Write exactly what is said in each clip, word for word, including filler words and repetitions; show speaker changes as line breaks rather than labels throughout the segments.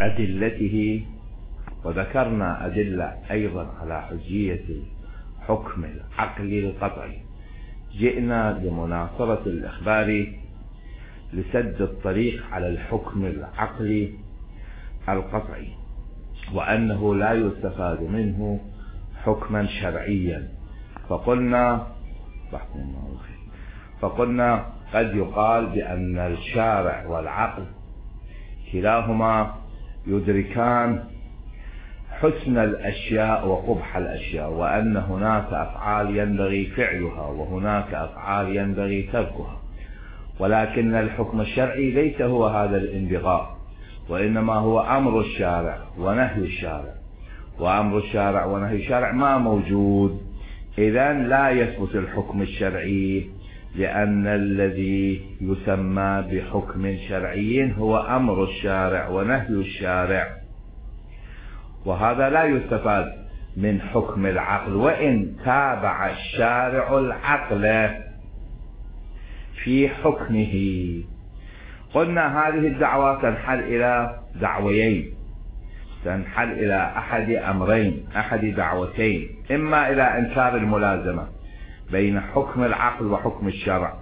أدلته، وذكرنا أدلة أيضا على حجية الحكم العقلي القطعي. جئنا لمناصرة الإخبار لسد الطريق على الحكم العقلي القطعي، وأنه لا يستفاد منه حكما شرعيا. فقلنا فقلنا قد يقال بأن الشارع والعقل كلاهما يدركان حسن الأشياء وقبح الأشياء، وأن هناك أفعال ينبغي فعلها وهناك أفعال ينبغي تركها، ولكن الحكم الشرعي ليس هو هذا الانبغاء، وإنما هو أمر الشارع ونهي الشارع، وأمر الشارع ونهي الشارع ما موجود. إذن لا يثبت الحكم الشرعي، لأن الذي يسمى بحكم شرعي هو أمر الشارع ونهي الشارع، وهذا لا يستفاد من حكم العقل، وإن تابع الشارع العقل في حكمه. قلنا هذه الدعوة تنحل إلى دعويين، تنحل إلى أحد أمرين، أحد دعوتين، إما إلى إنكار الملازمة بين حكم العقل وحكم الشرع،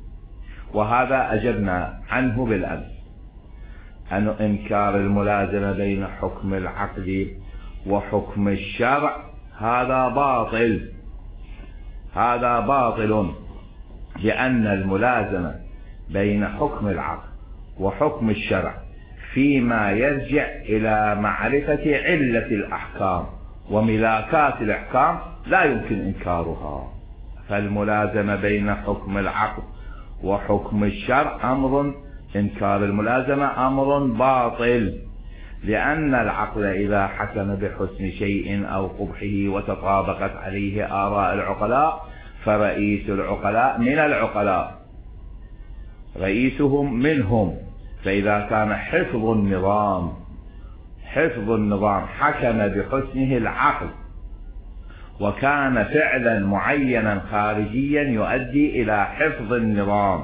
وهذا أجبنا عنه بالأمس، أن إنكار الملازمة بين حكم العقل وحكم الشرع هذا باطل، هذا باطل، لأن الملازمة بين حكم العقل وحكم الشرع فيما يرجع إلى معرفة علة الأحكام وملاكات الأحكام لا يمكن إنكارها. فالملازمة بين حكم العقل وحكم الشرع أمر، إنكار الملازمة أمر باطل، لأن العقل إذا حكم بحسن شيء أو قبحه وتطابقت عليه آراء العقلاء فرئيس العقلاء من العقلاء، رئيسهم منهم. فإذا كان حفظ النظام حفظ النظام حكم بحسنه العقل، وكان فعلا معينا خارجيا يؤدي إلى حفظ النظام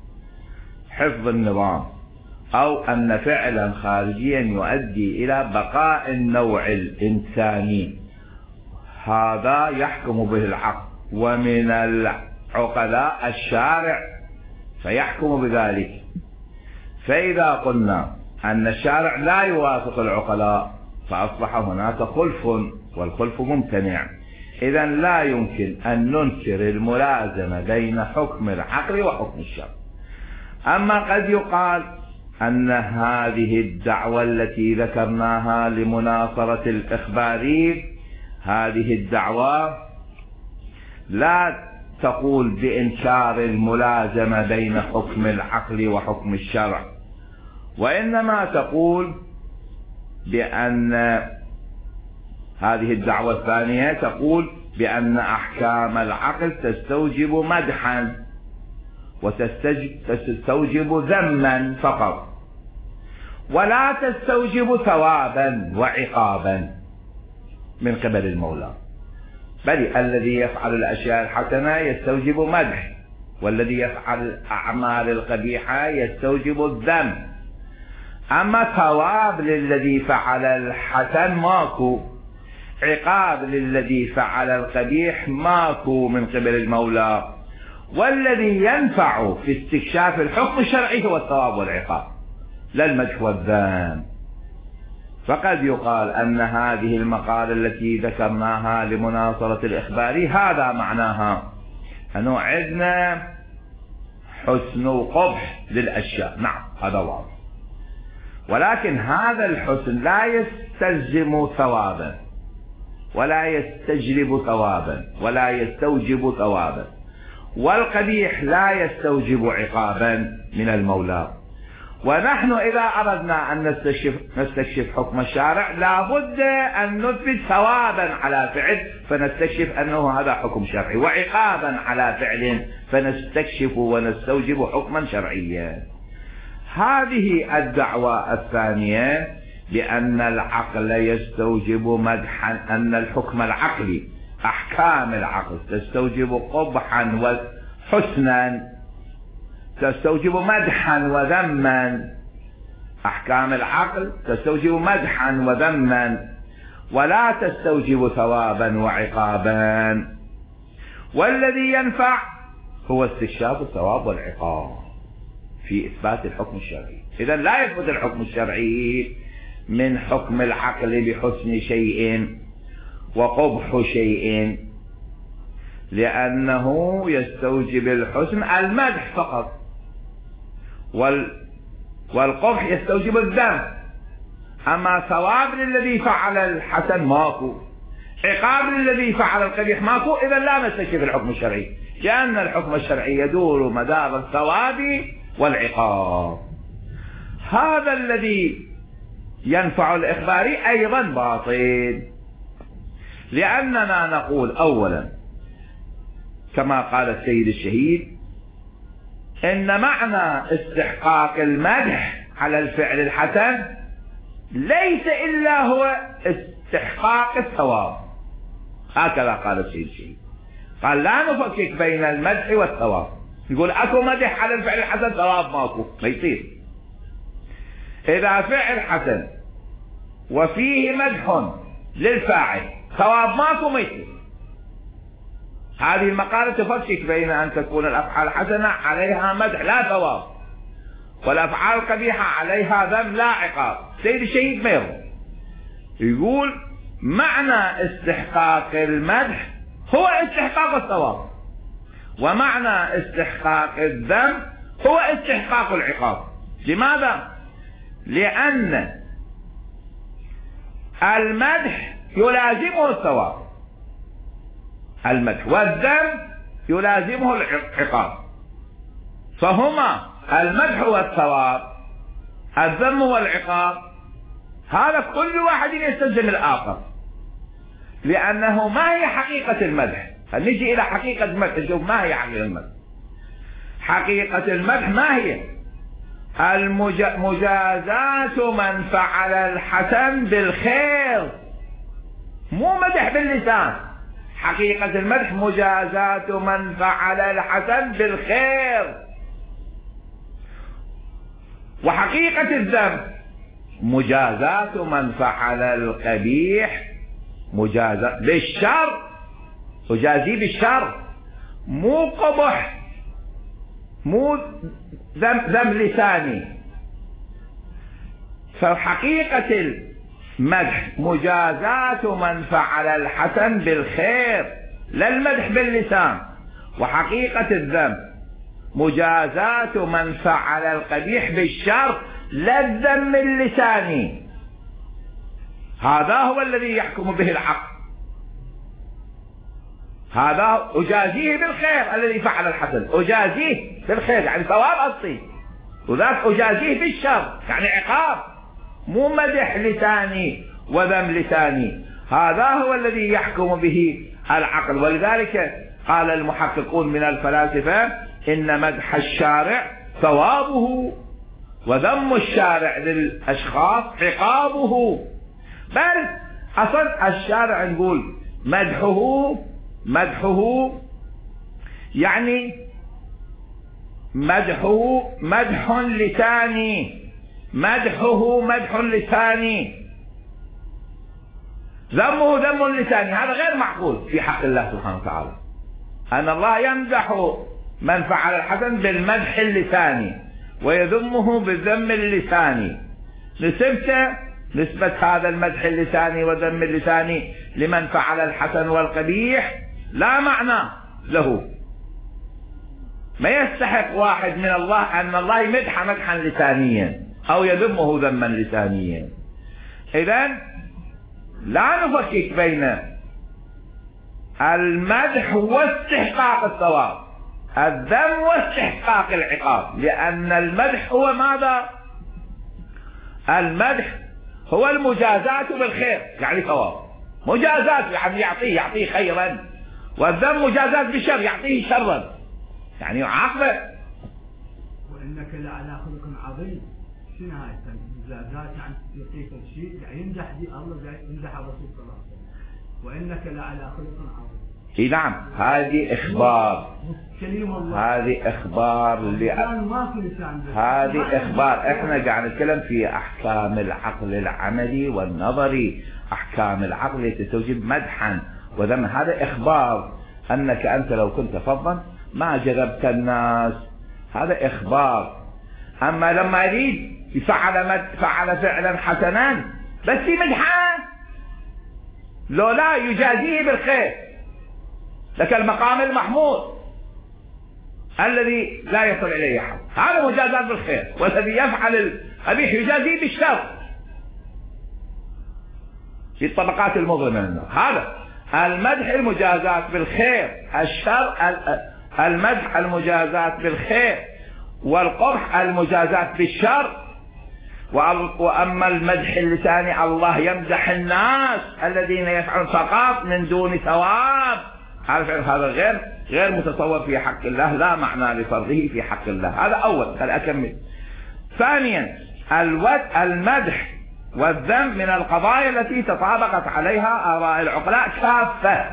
حفظ النظام أو أن فعلا خارجيا يؤدي إلى بقاء النوع الإنساني، هذا يحكم به العقل، ومن العقلاء الشارع فيحكم بذلك. فإذا قلنا أن الشارع لا يوافق العقلاء فأصبح هناك خلف، والخلف ممتنع. إذن لا يمكن أن ننكر الملازمة بين حكم العقل وحكم الشرع. أما قد يقال أن هذه الدعوة التي ذكرناها لمناصرة الإخباري، هذه الدعوة لا تقول بإنكار الملازمة بين حكم العقل وحكم الشرع، وإنما تقول بأن هذه الدعوة الثانية تقول بأن أحكام العقل تستوجب مدحا وتستوجب ذما فقط، ولا تستوجب ثوابا وعقابا من قبل المولى، بل الذي يفعل الأشياء الحسنة يستوجب مدح، والذي يفعل الأعمال القبيحة يستوجب الذم. أما ثواب للذي فعل الحسن ماكو، عقاب للذي فعل القبيح ماكو من قبل المولى. والذي ينفع في استكشاف الحكم الشرعي هو الثواب والعقاب، لا المدح والذم. فقد يقال أن هذه المقالة التي ذكرناها لمناصرة الإخباري هذا معناها، أنه عندنا حسن وقبح للأشياء، نعم هذا واضح، ولكن هذا الحسن لا يستلزم ثوابا ولا يستجلب ثوابا ولا يستوجب ثوابا، والقبيح لا يستوجب عقابا من المولى. ونحن إذا أردنا أن نستكشف, نستكشف حكم الشارع لابد أن نثبت ثوابا على فعل فنستكشف أنه هذا حكم شرعي، وعقابا على فعل فنستكشف ونستوجب حكما شرعيا. هذه الدعوة الثانية بأن العقل يستوجب مدحا، أن الحكم العقلي أحكام العقل تستوجب قبحا وحسنا، تستوجب مدحا وذما، أحكام العقل تستوجب مدحا وذما ولا تستوجب ثوابا وعقابا، والذي ينفع هو استكشاف الثواب والعقاب في إثبات الحكم الشرعي. إذا لا يثبت الحكم الشرعي من حكم العقل بحسن شيء وقبح شيء، لأنه يستوجب الحسن المدح فقط، والقبح يستوجب الذم. أما ثواب للذي فعل الحسن ماكو، عقاب للذي فعل القبيح ماكو. إذا لا نستكشف الحكم الشرعي، لأن الحكم الشرعي يدور مدار الثواب والعقاب. هذا الذي ينفع الإخباري أيضا باطل، لأننا نقول أولا كما قال السيد الشهيد إن معنى استحقاق المدح على الفعل الحسن ليس إلا هو استحقاق الثواب. هكذا قال السيد الشهيد، قال لا نفكك بين المدح والثواب. يقول اكو مدح على الفعل الحسن ثواب ماكو، ما يصير. اذا فعل حسن وفيه مدح للفاعل ثواب ماكو، ما يصير. هذه المقالة تفكك بين ان تكون الافعال الحسنة عليها مدح لا ثواب، والافعال القبيحة عليها ذم لا عقاب. سيد الشهيد ما يرضى، يقول معنى استحقاق المدح هو استحقاق الثواب، ومعنى استحقاق الذم هو استحقاق العقاب. لماذا؟ لأن المدح يلازمه الثواب، المدح والذم يلازمه العقاب، فهما المدح والثواب، الذم والعقاب، هذا كل واحد يستلزم الآخر. لأنه ما هي حقيقة المدح؟ نجي إلى حقيقة المدح، نشوف ما هي حقيقة المدح. حقيقة المدح ما هي؟ المجازاة من فعل الحسن بالخير، مو مدح باللسان. حقيقة المدح مجازاة من فعل الحسن بالخير، وحقيقة الذم مجازاة من فعل القبيح مجازاة بالشر، أجازي بالشر، مو قبح، مو ذم ذم لساني. فحقيقة المدح مجازاة من فعل الحسن بالخير لا المدح باللسان، وحقيقة الذم مجازاة من فعل القبيح بالشر لا الذم اللساني. هذا هو الذي يحكم به العقل، هذا أجازيه بالخير الذي فعل الحسن، أجازيه بالخير يعني ثواب أصلي، وذاك أجازيه بالشر يعني عقاب، مو مدح لساني وذم لساني. هذا هو الذي يحكم به العقل. ولذلك قال المحققون من الفلاسفة إن مدح الشارع ثوابه وذم الشارع للأشخاص عقابه. بل أصلا الشارع نقول مدحه مدحه يعني مدحه مدح لساني، مدحه مدح لساني، ذمه ذم لساني. هذا غير معقول في حق الله سبحانه وتعالى، أن الله يمدح من فعل الحسن بالمدح اللساني ويذمه بالذم اللساني. نسبته نسبة هذا المدح اللساني والذم اللساني لمن فعل الحسن والقبيح لا معنى له. ما يستحق واحد من الله أن الله يمدح مدحا لسانيا أو يذمه ذما لسانيا. إذن لا نفكك بين المدح واستحقاق الثواب، الذم واستحقاق العقاب، لأن المدح هو ماذا؟ المدح هو المجازاة بالخير يعني ثواب، مجازاة يعني يعطيه يعطيه خيرا، والذم مجازاة بالشر يعطيه شرا يعني يعاقبه.
وإنك لعلى خلق عظيم، شنو هاي المجازات؟ يعني يعطيك الشيء يعني يمدح دي الله، يمدح الرسول صلى الله عليه وسلم، وإنك لعلى خلق عظيم.
اي نعم، هذه اخبار، هذه اخبار اللي هذه اخبار. احنا قاعد نتكلم في احكام العقل العملي والنظري، احكام العقل تستوجب مدحا وذما. هذا اخبار انك انت لو كنت فظا ما جذبت الناس، هذا اخبار. اما لما يريد فعل مد فعل فعلا حسنا بس مدحا، لو لا يجازيه بالخير، لك المقام المحمود الذي لا يصل اليه احد، هذا مجازات بالخير. والذي يفعل القبيح يجازيه بالشر في الطبقات المظلمه من النار. هذا المدح المجازات بالخير، الشر المدح المجازات بالخير، والقبح المجازات بالشر. واما المدح اللساني الله يمدح الناس الذين يفعلون فقط من دون ثواب، هذا غير غير متصور في حق الله، لا معنى لفرضه في حق الله. هذا اول، خل اكمل. ثانيا المدح والذم من القضايا التي تطابقت عليها آراء العقلاء كافة.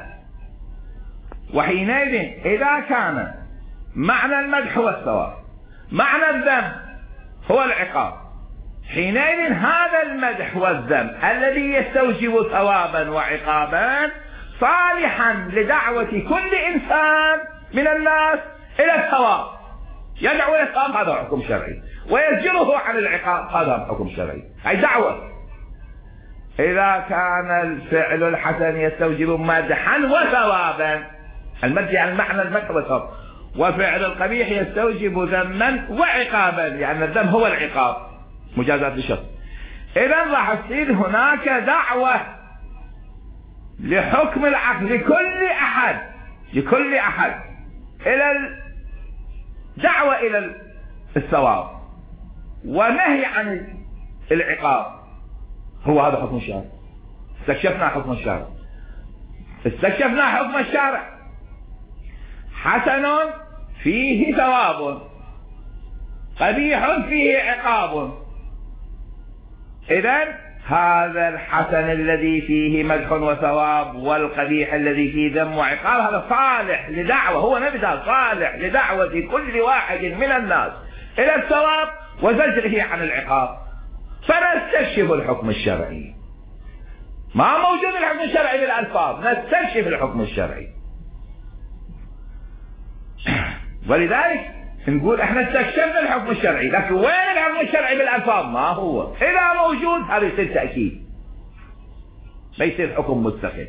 وحينئذ إذا كان معنى المدح هو الثواب، معنى الذم هو العقاب، حينئذ هذا المدح والذم الذي يستوجب ثوابا وعقابا صالحا لدعوة كل إنسان من الناس إلى الثواب. يدعو إلى الثواب، هذا حكم شرعي، ويزجره عن العقاب، هذا حكم شرعي، أي دعوة. إذا كان الفعل الحسن يستوجب مدحا وثوابا، المدح يعني معنى المدح والثواب، وفعل القبيح يستوجب ذما وعقابا، لأن يعني الذم هو العقاب مجازات بالشر. إذا راح تصير هناك دعوة لحكم العقل لكل أحد لكل أحد إلى الدعوة إلى الثواب، ونهي عن العقاب. هو هذا حكم الشارع. استكشفنا حكم الشارع استكشفنا حكم الشارع حسن فيه ثواب، قبيح فيه عقاب. إذن هذا الحسن الذي فيه مدح وثواب والقبيح الذي فيه ذم وعقاب هذا صالح لدعوة، هو نفسه صالح لدعوة كل واحد من الناس إلى الثواب وزجره عن العقاب. فنستكشف الحكم الشرعي، ما موجود الحكم الشرعي بالألفاظ، نستكشف الحكم الشرعي. ولذلك نقول احنا استكشفنا الحكم الشرعي، لكن وين الحكم الشرعي بالألفاظ؟ ما هو. إذا موجود هذا يصير تأكيد، ما يصير حكم مستقل.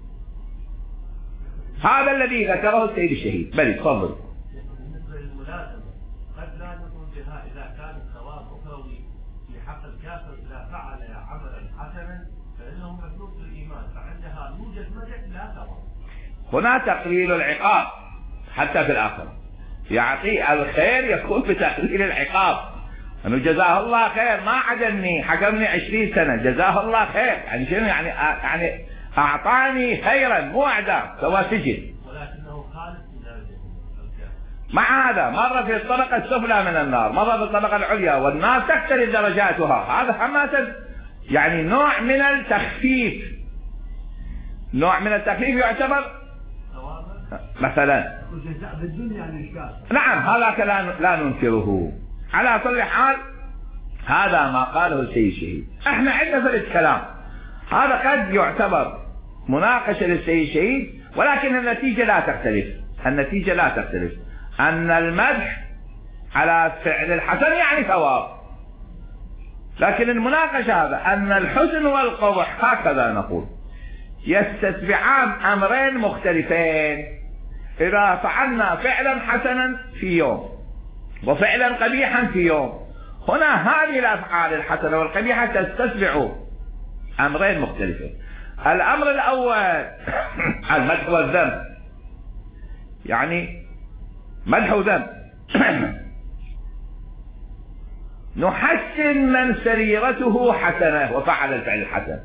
هذا الذي ذكره السيد الشهيد. بل تفضل.
بالنسبة للملازمة قد لا نقوم بها إذا كان الثواب أخروي في حق الكافر إذا فعل عملا حسنا فإنه مفلوس للإيمان، فعندها يوجد مدح لا ثواب.
هنا تقليل العقاب حتى في الآخرة، يعطي الخير يكون بتقليل العقاب، انه جزاه الله خير، ما عجلني حكمني عشرين سنة جزاه الله خير، يعني شنو يعني؟ يعني اعطاني خيرا مو اعدام سوى سجن.
ولكنه خالد من
مع هذا مرة في الطبقة السفلى من النار، مرة في الطبقة العليا، والنار تختلف درجاتها. هذا حماسة يعني نوع من التخفيف، نوع من التخفيف يعتبر مثلا نعم، هذا لا لا ننكره. على كل حال هذا ما قاله السيد الشهيد. احنا عندنا في الكلام هذا قد يعتبر مناقشة للسيد الشهيد، ولكن النتيجة لا تختلف، النتيجة لا تختلف ان المدح على فعل الحسن يعني ثواب، لكن المناقشة هذا ان الحسن والقبح هكذا نقول يستتبعان امرين مختلفين. إذا فعلنا فعلا حسنا في يوم وفعلا قبيحا في يوم، هنا هذه الأفعال الحسنة والقبيحة تستتبع أمرين مختلفين. الأمر الأول المدح والذم، يعني مدح وذم. نحسن من سريرته حسنة وفعل الفعل الحسن،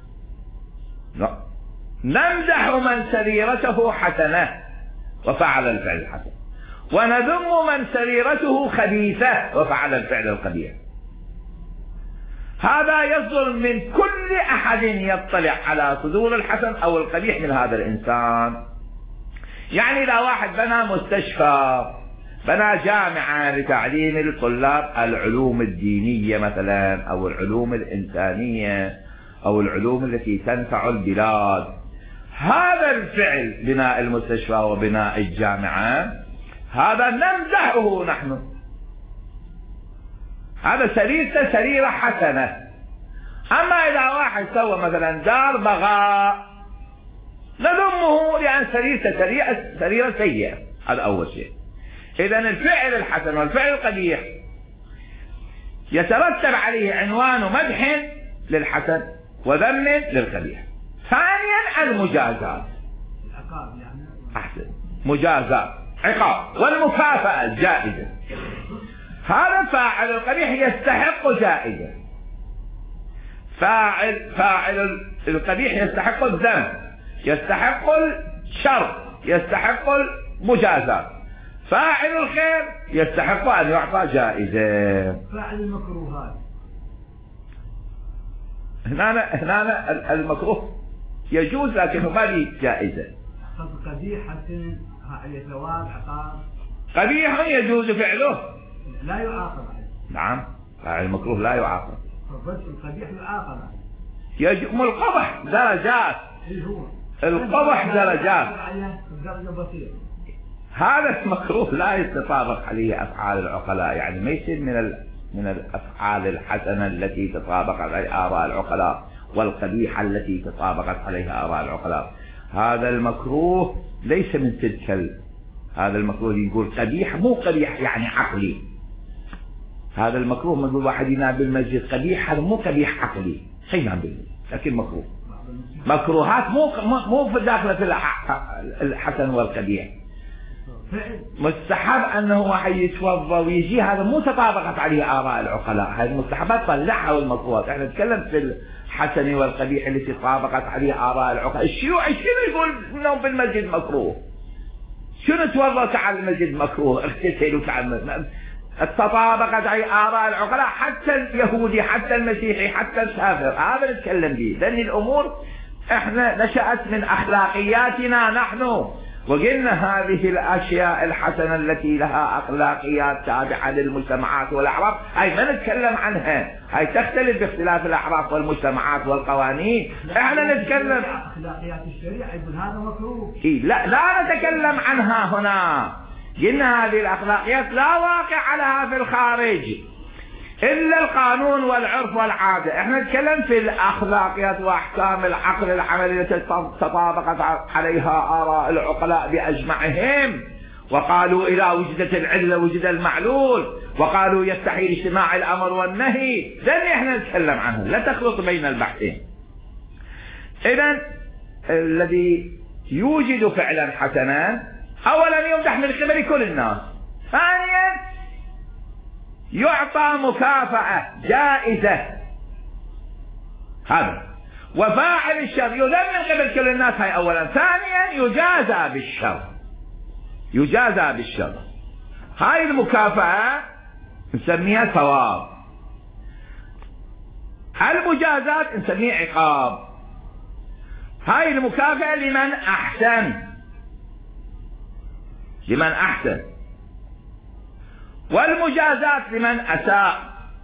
نمدح من سريرته حسنة وفعل الفعل الحسن، ونذم من سريرته خبيثة وفعل الفعل القبيح. هذا يصدر من كل أحد يطلع على صدور الحسن أو القبيح من هذا الإنسان. يعني إذا واحد بنى مستشفى، بنى جامعة لتعليم الطلاب العلوم الدينية مثلا، أو العلوم الإنسانية، أو العلوم التي تنفع البلاد، هذا الفعل بناء المستشفى وبناء الجامعة هذا نمدحه نحن، هذا سريرته سريرة حسنة. أما إذا واحد سوى مثلا دار بغاء نذمه لأن سريرته سريرة سريرة سيئة. هذا أول شيء. إذا الفعل الحسن والفعل القبيح يترتب عليه عنوان مدح للحسن وذم للقبيح. ثانيا المجازات،
العقاب يعني
أحسن، مجازات عقاب، والمكافأة جائزة. هذا فاعل القبيح يستحق جائزة، فاعل فاعل القبيح يستحق الذم، يستحق الشر، يستحق المجازات. فاعل الخير يستحق أن يعطى جائزة.
فاعل المكروهات،
هنا هنا المكروه يجوز لكنه ما له جائزة.
قبيح حسن عليه ثواب عقاب.
قبيح يجوز فعله
لا يعاقب عليه.
نعم، فاعل المكروه لا يعاقب.
الرجل القبيح يعاقب عليه.
يجوز القبح درجات.
ايه هو؟
القبح درجات.
درجة بسيطة.
هذا المكروه لا يتطابق عليه أفعال العقلاء، يعني ما يصير من ال... من الأفعال الحسنة التي تطابقت عليها آراء العقلاء والقبيحة التي تطابقت عليها آراء العقلاء. هذا المكروه ليس من تلك ال... هذا المكروه يقول قبيح، مو قبيح يعني عقلي. هذا المكروه من يقول واحد ينام بالمسجد قبيح، هذا مو قبيح عقلي، ينام بالمسجد لكن مكروه. مكروهات مو مو في داخل في الحسن والقبيح. مستحب انه واحد يتوضا ويجي، هذا مو تطابقت عليه اراء العقلاء، هذه المستحبات طلعها والمكروهات. احنا نتكلم في الحسن والقبيح التي تطابقت عليه اراء العقلاء. الشيوعي شنو يقول النوم بالمسجد مكروه؟ شنو توضا تعال المسجد مكروه، اغتسل وتعال. تطابقت عليه اراء العقلاء، حتى اليهودي حتى المسيحي حتى الكافر، هذا نتكلم به، لان الامور احنا نشأت من اخلاقياتنا نحن، وقلنا هذه الاشياء الحسنة التي لها اخلاقيات تابعة للمجتمعات والاعراف، هاي ما نتكلم عنها، هاي تختلف باختلاف الاعراف والمجتمعات والقوانين. احنا نتكلم
اخلاقيات الشريعة، يقول هذا مكروه.
إيه لا لا نتكلم عنها هنا. قلنا هذه الاخلاقيات لا واقع لها في الخارج الا القانون والعرف والعاده. احنا نتكلم في الاخلاقيات واحكام العقل العملي التي تطابقت عليها اراء العقلاء باجمعهم، وقالوا اذا وجدت العله وجد المعلول، وقالوا يستحيل اجتماع الامر والنهي. ذن احنا نتكلم عنه، لا تخلط بين البحثين. اذا الذي يوجد فعلا حسنا اولا يمدح من قبل كل الناس، ثانيا يعطى مكافأة جائزة، هذا. وفاعل الشر يذم من قبل كل الناس، هاي اولا. ثانيا يجازى بالشر، يجازى بالشر. هاي المكافأة نسميها ثواب، المجازات نسميها عقاب. هاي المكافأة لمن احسن، لمن احسن، والمجازات لمن اساء.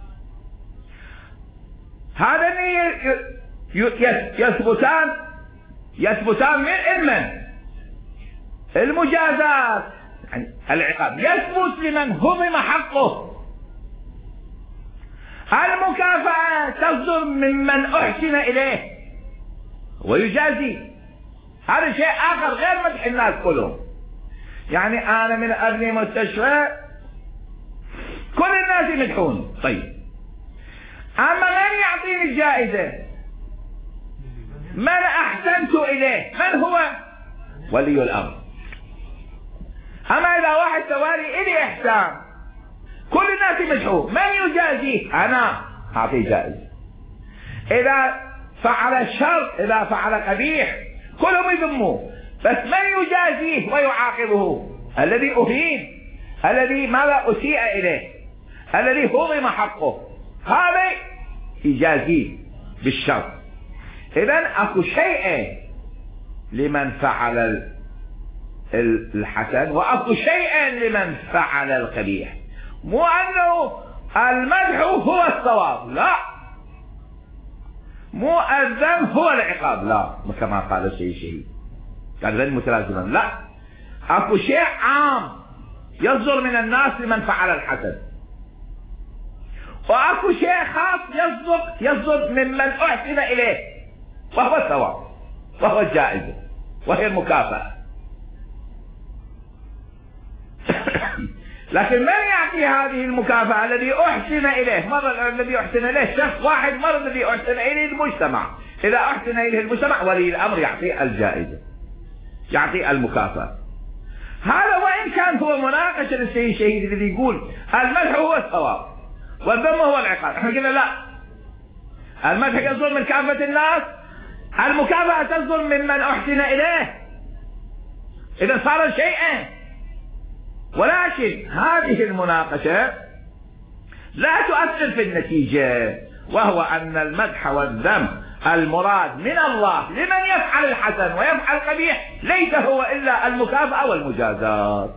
هذا يثبتان يثبتان من من المجازات، يعني العقاب يثبت لمن هضم حقه، المكافأة تصدر ممن احسن اليه ويجازي. هذا شيء اخر غير مدح الناس كلهم. يعني انا من ابني مستشفى كل الناس يمدحوني، طيب اما من يعطيني الجائزة؟ من احسنت اليه؟ من هو؟ ولي الامر. اما اذا واحد سوالي الي احسان كل الناس يمدحوه، من يجازيه؟ انا اعطيه جائزة. اذا فعل شر، اذا فعل قبيح كلهم يذموه، بس من يجازيه ويعاقبه؟ الذي اهين، الذي ماذا اسيء اليه، الذي هضم حقه، هذا يجازيه بالشر. اذا اكو شيء لمن فعل الحسن وأكو شيئا لمن فعل القبيح، مو أنه المدح هو الصواب، لا، مو الذم هو العقاب، لا كما قال الشيء الشهيد كان غير متلازما، لا، اكو شيء عام يصدر من الناس لمن فعل الحسن، واكو شيء خاص يصدر يصدر ممن احسن اليه وهو الثواب وهو الجائزة وهي المكافأة. لكن من يعطي هذه المكافأة؟ الذي أحسن إليه، مرة الذي أحسن إليه شخص واحد، مرة الذي أحسن إليه المجتمع. إذا أحسن إليه المجتمع ولي الأمر يعطي الجائزة، يعطي المكافأة. هذا وإن كان هو مناقشة للسيد الشهيد الذي يقول المدح هو الثواب والذم هو العقاب، احنا قلنا لا، المدح يصدر من كافة الناس، المكافأة تصدر ممن أحسن إليه، إذا صار شيئا. ولكن هذه المناقشة لا تؤثر في النتيجة، وهو أن المدح والذم المراد من الله لمن يفعل الحسن ويفعل القبيح ليس هو إلا المكافأة والمجازات.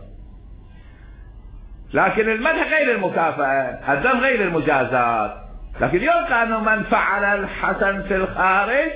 لكن المدح غير المكافأة، الذم غير المجازات. لكن يبقى أنه من فعل الحسن في الخارج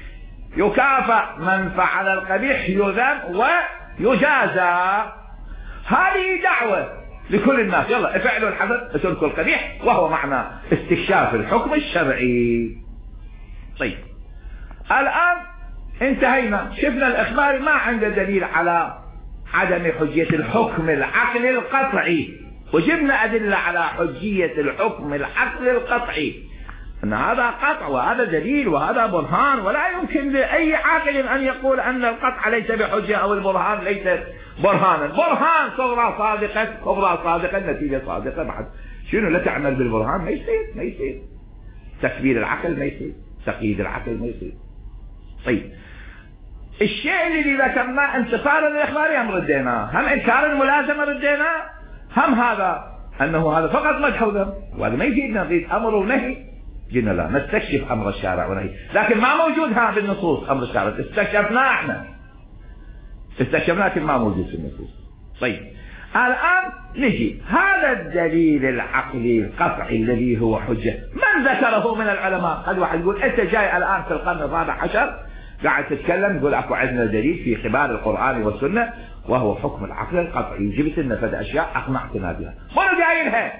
يكافأ، من فعل القبيح يذم ويجازى. هذه دعوة لكل الناس، يلا افعلوا الحسن اتركوا القبيح، وهو معنى استكشاف الحكم الشرعي. طيب الآن انتهينا، شفنا الإخباري ما عنده دليل على عدم حجية الحكم العقلي القطعي، وجبنا أدلة على حجية الحكم العقلي القطعي، أن هذا قطع وهذا دليل وهذا برهان، ولا يمكن لأي عاقل أن يقول أن القطع ليس بحجة أو البرهان ليس برهانا. برهان صغرى صادقة، كبرى صادقة، النتيجة صادقة، بعد شنو لا تعمل بالبرهان؟ ما يصير، ما يصير تكبير العقل، ما يصير تقييد العقل، ما يصير. طيب الشيء الذي ذكرناه انتصارا للإخباري هم رديناه، هم إنكار الملازمة رديناه، هم هذا أنه هذا فقط مدح وذم، وهذا ما يفيدنا، نريد أمر ونهي. قلنا لا، نستكشف أمر الشارع ونهي، لكن ما موجود هذا بالنصوص. أمر الشارع استكشفناه احنا، استكشفناه لكن ما موجود في النصوص. طيب الآن نجي هذا الدليل العقلي القطعي الذي هو حجة، من ذكره من العلماء؟ قد واحد يقول أنت جاي الآن في القرن الرابع عشر قاعد تتكلم تقول اكو عندنا دليل في خبار القرآن والسنة وهو حكم العقل القطعي، جبت لنا فد أشياء أقنعتنا بها، منو جايلها؟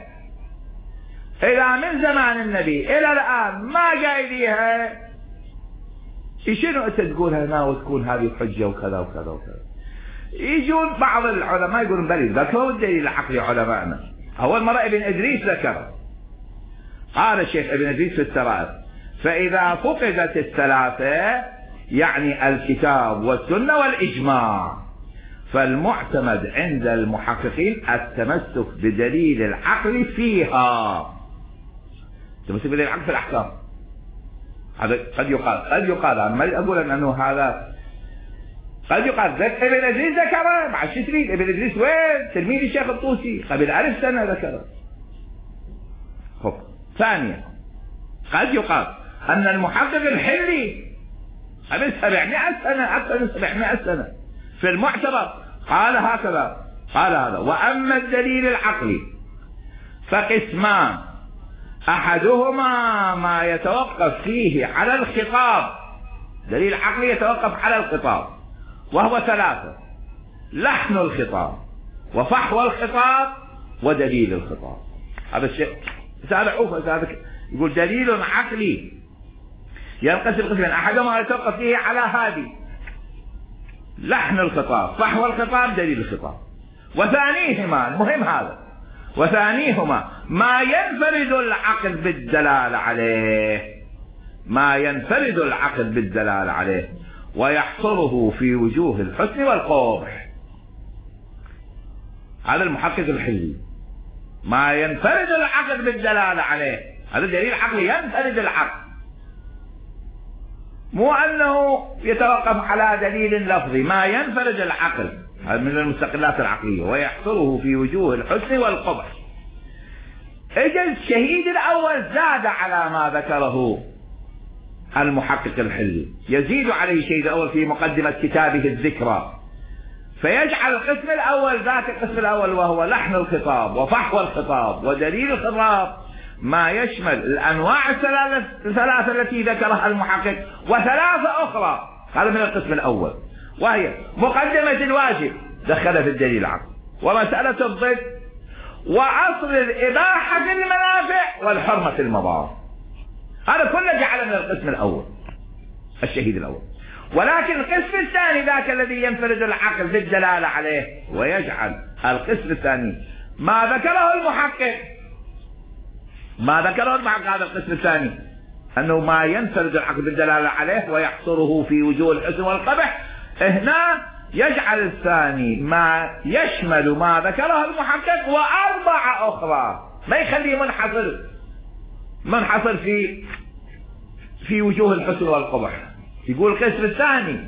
إذا من زمان النبي إلى الآن ما جايليها، شنو أنت تقولها هنا وتكون هذه حجة وكذا وكذا وكذا؟ يجون بعض العلماء يقولون بلي ذكروا الدليل العقلي علماءنا. أول مرة ابن إدريس ذكر، قال الشيخ ابن إدريس في السرائر: فإذا فقدت الثلاثة يعني الكتاب والسنة والإجماع فالمعتمد عند المحققين التمسك بدليل العقل فيها. التمسك بدليل العقل في الأحكام، هذا قد يقال، قد يقال أنا ما أقول أنه هذا قد يقال ذكر ابن إدريس ذكره، مع شو تريد؟ ابن إدريس وين؟ تلميذ الشيخ الطوسي قبل ألف سنة ذكره. خب ثانيا قد يقال أن المحقق الحلي قبل سبعمائة سنة، أكثر من سبعمائة سنة في المعتبر قال هكذا، قال هذا: وأما الدليل العقلي فقسمان، أحدهما ما يتوقف فيه على الخطاب، دليل عقلي يتوقف على الخطاب وهو ثلاثة: لحن الخطاب وفحوى الخطاب ودليل الخطاب. هذا الشيء هذا عوف هذا يقول دليل عقلي ينقسم قسمين، أحدهما يتوقف فيه على هذه لحن الخطاب، فحوى الخطاب، دليل الخطاب. وثانيهما المهم هذا، وثانيهما ما ينفرد العقل بالدلالة عليه، ما ينفرد العقل بالدلالة عليه ويحصره في وجوه الحسن والقبح. هذا المحقق الحلي، ما ينفرد العقل بالدلالة عليه، هذا دليل عقلي ينفرد العقل، مو أنه يتوقف على دليل لفظي، ما ينفرد العقل، هذا من المستقلات العقلية، ويحصره في وجوه الحسن والقبح. اجى الشهيد الأول زاد على ما ذكره المحقق الحلي، يزيد عليه الشهيد الأول في مقدمة كتابه الذكرى فيجعل القسم الأول ذاك القسم الأول وهو لحن الخطاب وفحوى الخطاب ودليل الخطاب ما يشمل الأنواع الثلاثة التي ذكرها المحقق وثلاثة أخرى. هذا من القسم الأول، وهي مقدمة الواجب دخل في الدليل العقلي، ومسألة الضد، وأصل الإباحة في المنافع والحرمة في المضار. هذا كله جعل من القسم الأول الشهيد الأول. ولكن القسم الثاني ذاك الذي ينفرد العقل بالدلالة عليه، ويجعل القسم الثاني ما ذكره المحقق ما ذكره المحقق هذا القسم الثاني أنه ما ينفرد العقل بالدلالة عليه ويحصره في وجوه الحسن والقبح. هنا يجعل الثاني ما يشمل ما ذكره المحقق وأربعة أخرى، ما يخليه منحصر منحصر في في وجوه الحسن والقبح. يقول القسم الثاني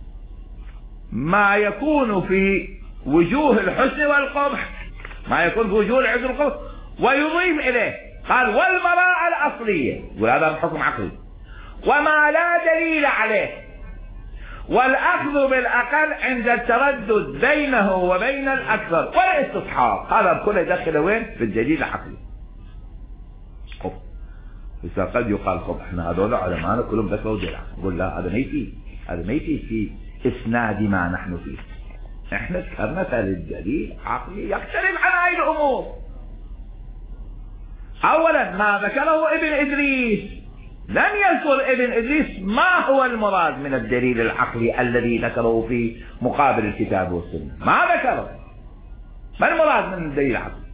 ما يكون في وجوه الحسن والقبح ما يكون في وجوه الحسن والقبح ويضيف إليه، قال والبراءة الأصلية، وهذا حكم عقلي، وما لا دليل عليه، والأخذ بالأقل عند التردد بينه وبين الأكثر، والاستصحاب. هذا كله يدخل وين؟ في الدليل العقلي. إذا قد يقال خب احنا هذول علماء كلهم ذكروا دليل، نقول لا، هذا ما يفيد، هذا ما يفيد في إسناد ما نحن فيه. احنا ذكرنا مثل الدليل عقلي يختلف عن هاي الأمور. أولا ما ذكره ابن إدريس، لم يذكر ابن إدريس ما هو المراد من الدليل العقلي الذي ذكره في مقابل الكتاب والسنة، ما ذكره. ما المراد من الدليل العقلي؟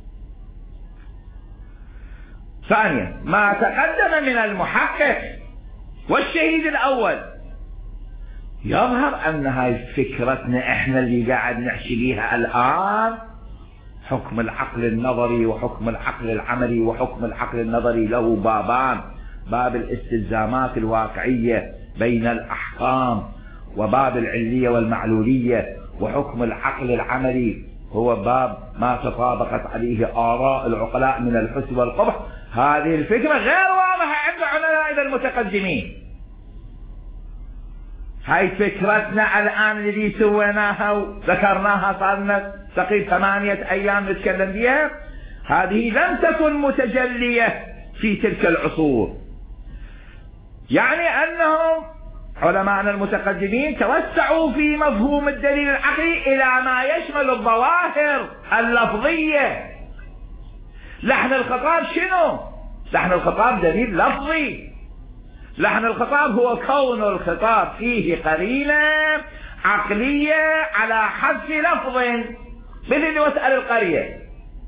ثانيا ما تقدم من المحقق والشهيد الأول يظهر أن هاي فكرتنا احنا اللي قاعد نحشي بيها الآن، حكم العقل النظري وحكم العقل العملي. وحكم العقل النظري له بابان، باب الاستلزامات الواقعية بين الأحكام، وباب العلية والمعلولية. وحكم العقل العملي هو باب ما تطابقت عليه آراء العقلاء من الحسن والقبح. هذه الفكرة غير واضحة عند علماء المتقدمين. هاي فكرتنا الآن اللي سويناها وذكرناها صار لنا تقريبا ثمانية أيام نتكلم بها، هذه لم تكن متجلية في تلك العصور. يعني أنهم علماءنا المتقدمين توسعوا في مفهوم الدليل العقلي إلى ما يشمل الظواهر اللفظية. لحن الخطاب شنو؟ لحن الخطاب دليل لفظي. لحن الخطاب هو كون الخطاب فيه قرينة عقلية على حذف لفظ، مثل واسأل القرية.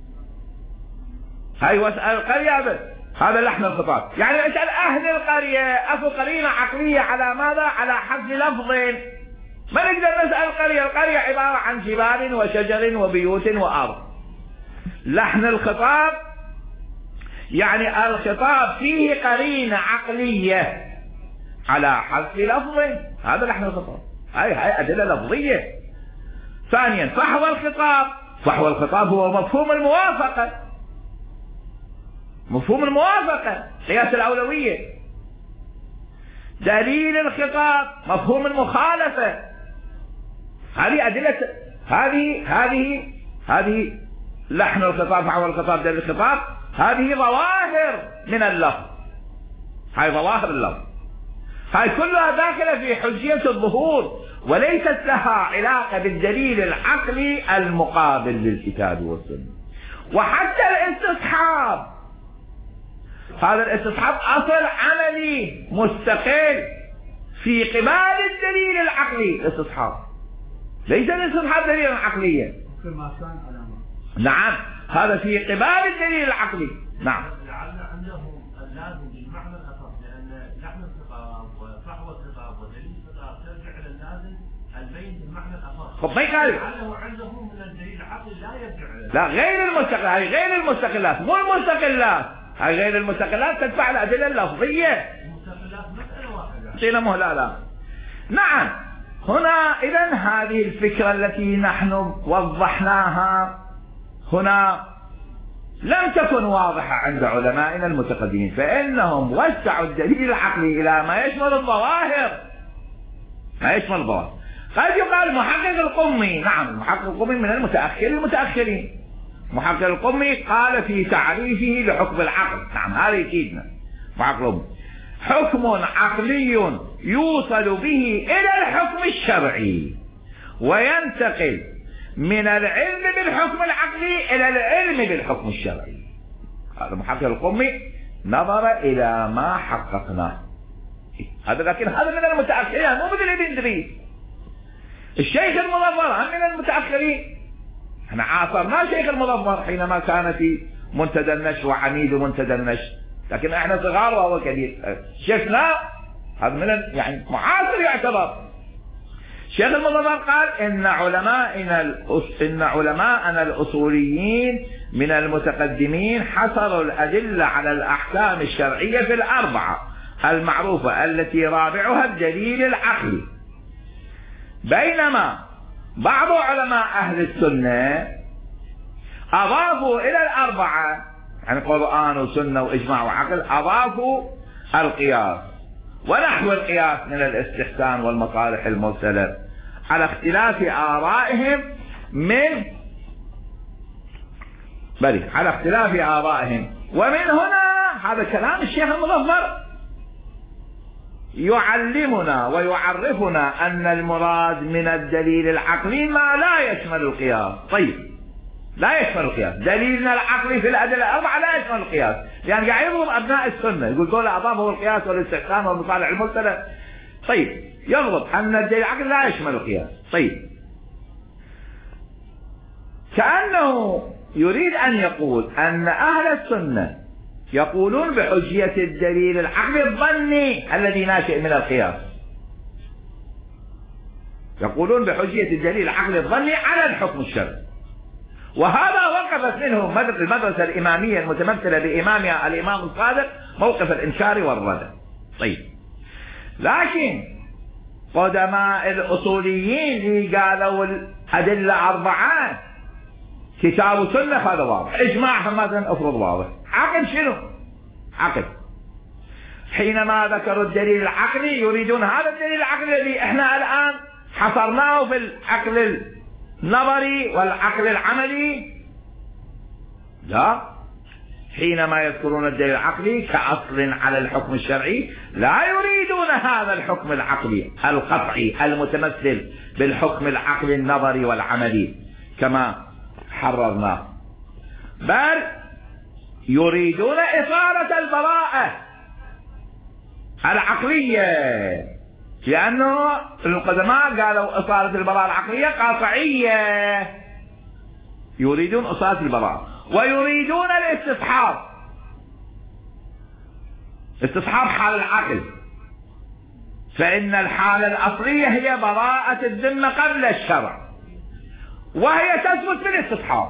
هاي واسأل القرية هذا لحن الخطاب، يعني اسأل أهل القرية، أكو قرينة عقلية على ماذا؟ على حذف لفظ. ما نقدر نسأل القرية، القرية عبارة عن جبال وشجر وبيوت وأرض. لحن الخطاب يعني الخطاب فيه قرينة عقلية على حذف لفظ، هذا لحن الخطاب. هاي هاي أدلة لفظية. ثانيا فحوى الخطاب، فحوى الخطاب هو مفهوم الموافقة. مفهوم الموافقة قياس الأولوية. دليل الخطاب مفهوم المخالفة. هذه أدلة، هذه هذه هذه لحن الخطاب، فحوى الخطاب، دليل الخطاب، هذه ظواهر من اللفظ. هاي ظواهر اللفظ، هاي كلها داخلة في حجية الظهور، وليست لها علاقة بالدليل العقلي المقابل للكتاب والسنة. وحتى الاستصحاب، هذا الاستصحاب أصل عملي مستقل في قبال الدليل العقلي. الاستصحاب ليس الاستصحاب دليلا عقليا، نعم، هذا في قبال الدليل العقلي. نعم.
لعل عندهم اللازم بالمعنى الأخص، لأن لحن الخطاب وفحوى الخطاب ودليل الخطاب ترجع إلى اللازم البين بالمعنى الأخص.
طب ما يخالف.
لعله عندهم من الدليل العقلي لا يرجع.
لا، غير المستقل، هاي غير المستقلات، مو المستقلات، هاي غير المستقلات تدفع الأدلة اللفظية.
المستقلات مسألة واحدة.
قيل مو لا لا. نعم. هنا إذن هذه الفكرة التي نحن وضحناها هنا لم تكن واضحة عند علمائنا المتقدمين، فإنهم وسعوا الدليل العقلي إلى ما يشمل الظواهر، ما يشمل الظواهر. قد يقال محقق القمي، نعم المحقق القمي من المتأخر المتأخرين، محقق القمي قال في تعريفه لحكم العقل، نعم هذا يفيدنا محقق القمي: حكم عقلي يوصل به إلى الحكم الشرعي وينتقل من العلم بالحكم العقلي إلى العلم بالحكم الشرعي. هذا محقق القمي نظر إلى ما حققناه هذا، لكن هذا من المتأخرين مو مثل ابن إدريس. الشيخ المظفر هم من المتأخرين، احنا عاصرنا شيخ المظفر حينما كان في منتدى النشر وعميد منتدى النشر، لكن احنا صغار وهو كبير. شيخنا هذا من يعني معاصر يعتبر. الشيخ المظفر قال ان علماءنا الأس... ان علماءنا الاصوليين من المتقدمين حصروا الادله على الاحكام الشرعيه في الاربعه المعروفه التي رابعها الدليل العقلي، بينما بعض علماء اهل السنه اضافوا الى الاربعه يعني قرآن وسنه واجماع وعقل اضافوا القياس ونحو القياس من الاستحسان والمصالح المرسله على اختلاف آرائهم من بل على اختلاف آرائهم. ومن هنا هذا كلام الشيخ المظفر يعلمنا ويعرفنا أن المراد من الدليل العقلي ما لا يشمل القياس. طيب لا يشمل القياس، دليلنا العقلي في الأدلة الأربعة لا يشمل القياس، يعني قاعد يضرب أبناء السنة يقول دول أضافوا القياس والاستحسان والمصالح المرسلة. طيب يضرب أن الدليل العقلي لا يشمل القياس. طيب كأنه يريد أن يقول أن أهل السنة يقولون بحجية الدليل العقلي الظني الذي ناشئ من القياس، يقولون بحجية الدليل العقلي الظني على الحكم الشرعي، وهذا وقفت منه المدرسة الإمامية المتمثلة بإمامها الإمام الصادق موقف الإنكار والرد. طيب لكن قدماء الأصوليين اللي قالوا الأدلة أربعة كتاب وسنة هذا واضح، إجماع مثلا افرض واضح، عقل شنو؟ عقل. حينما ذكروا الدليل العقلي يريدون هذا الدليل العقلي الذي احنا الآن حصرناه في العقل النظري والعقل العملي. لا، حينما يذكرون الدليل العقلي كأصل على الحكم الشرعي لا يريدون هذا الحكم العقلي القطعي المتمثل بالحكم العقلي النظري والعملي كما حررناه، بل يريدون إثارة البراءة العقلية، لأنه القدماء قالوا إثارة البراءة العقلية قاطعية، يريدون إثارة البراءة ويريدون الاستصحاب، استصحاب حال العقل، فإن الحالة الأصلية هي براءة الذمة قبل الشرع وهي تثبت بالاستصحاب،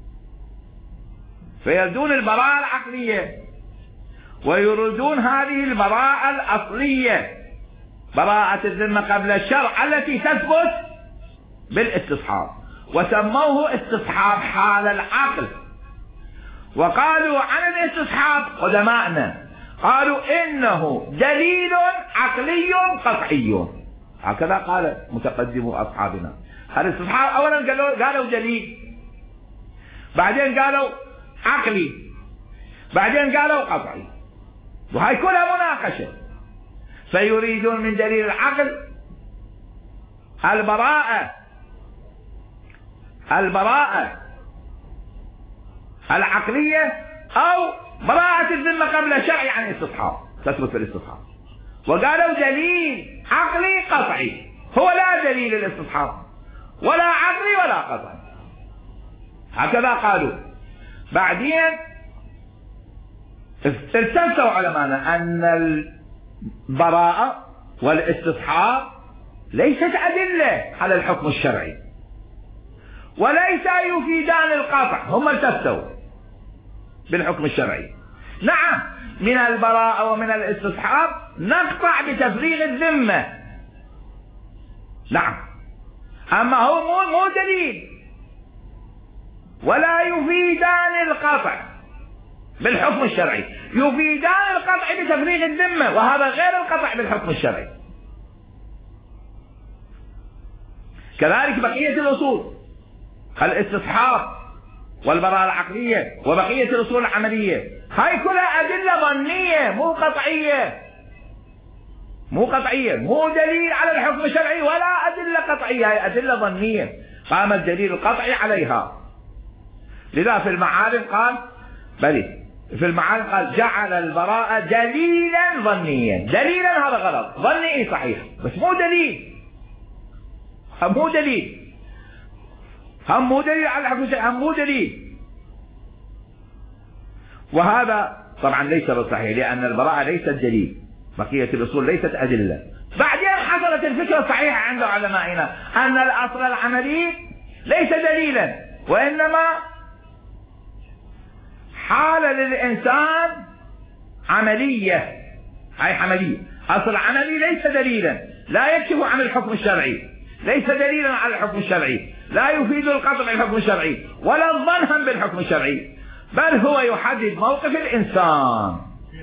فيريدون البراءة العقلية ويريدون هذه البراءة الأصلية براءة الذمة قبل الشرع التي تثبت بالاستصحاب، وسموه استصحاب حال العقل. وقالوا عن الاستصحاب قدماءنا قالوا إنه دليل عقلي قطعي، هكذا قال متقدمو أصحابنا. الاستصحاب أولا قالوا قالوا دليل، بعدين قالوا عقلي، بعدين قالوا قطعي، وهي كلها مناقشة. فيريدون من دليل العقل البراءة البراءة العقلية أو براءة الذمة قبل الشرع، يعني استصحاب تثبت في الاستصحاب. وقالوا دليل عقلي قطعي، هو لا دليل الاستصحاب ولا عقلي ولا قطعي، هكذا قالوا. بعدين التفتوا علماءنا أن البراءة والاستصحاب ليست أدلة على الحكم الشرعي وليس يفيدان القطع، هم التفتوا بالحكم الشرعي. نعم من البراءة ومن الاستصحاب نقطع بتفريغ الذمة، نعم، أما هو مو مو دليل ولا يفيدان القطع بالحكم الشرعي، يفيدان القطع بتفريغ الذمة، وهذا غير القطع بالحكم الشرعي. كذلك بقية الأصول، الاستصحاب والبراءة العقلية وبقية الأصول العملية، هاي كلها أدلة ظنية مو قطعية، مو قطعية، مو دليل على الحكم الشرعي ولا أدلة قطعية، هاي أدلة ظنية قام الدليل القطعي عليها. لذا في المعارف قال بلي في المعارف قال جعل البراءة دليلا ظنيا. دليلا هذا غلط، ظني صحيح بس مو دليل، هم مو دليل، هم مو دليل على الحكم الشرعي، هم مو دليل. وهذا طبعا ليس بالصحيح، لأن البراءة ليست دليل، بقية الأصول ليست أدلة. بعدين حصلت الفكرة الصحيحة عند علمائنا أن الأصل العملي ليس دليلا، وإنما حالة للإنسان عملية، هاي عملية. أصل عملي ليس دليلا، لا يكشف عن الحكم الشرعي، ليس دليلا على الحكم الشرعي، لا يفيد القطع بالحكم الشرعي ولا الظن بالحكم الشرعي، بل هو يحدد موقف الإنسان.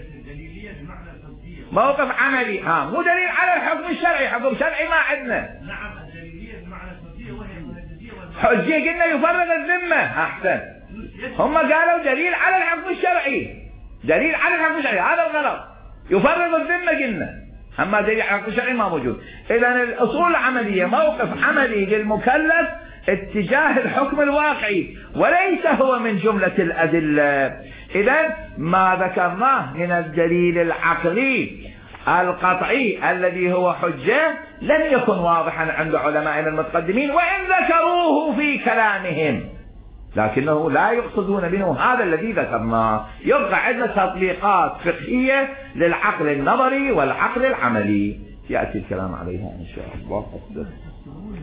موقف عملي، ها مو دليل على الحكم الشرعي، حكم شرعي ما عندنا.
نعم الدليلية بمعنى الحجية وهي الحجية
حجية قلنا يفرغ الذمة، أحسن. هم قالوا دليل على الحكم الشرعي، دليل على الحكم الشرعي، هذا الغلط، يفرغ الذمة قلنا، أما دليل على الحكم الشرعي ما موجود. إذا الأصول العملية موقف عملي للمكلف اتجاه الحكم الواقعي وليس هو من جملة الأدلة. إذا ما ذكرناه من الدليل العقلي القطعي الذي هو حجة لم يكن واضحا عند علمائنا المتقدمين، وإن ذكروه في كلامهم لكنه لا يقصدون منه هذا الذي ذكرناه. يبقى عندنا تطبيقات فقهية للعقل النظري والعقل العملي، يأتي الكلام عليها إن شاء الله.